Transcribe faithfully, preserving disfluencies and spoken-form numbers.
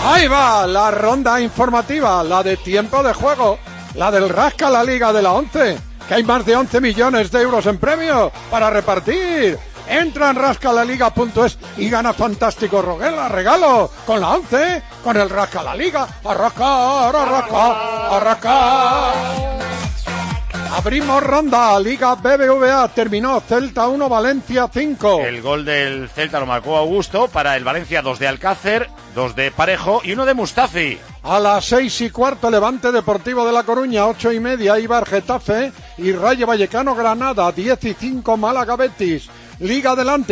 Ahí va la ronda informativa, la de tiempo de juego, la del Rasca la Liga de la once, que hay más de once millones de euros en premios para repartir. Entra en rasca la liga punto es y gana fantástico roguela, regalo con la once, con el Rasca la Liga. Arrascar, arrascar, arrascar. Abrimos ronda, Liga B B V A, terminó Celta uno, Valencia cinco. El gol del Celta lo marcó Augusto, para el Valencia dos de Alcácer, dos de Parejo y uno de Mustafi. A las seis y cuarto, Levante Deportivo de La Coruña, ocho y media, Eibar Getafe y Rayo Vallecano Granada, diez y cinco, Málaga Betis. Liga adelante.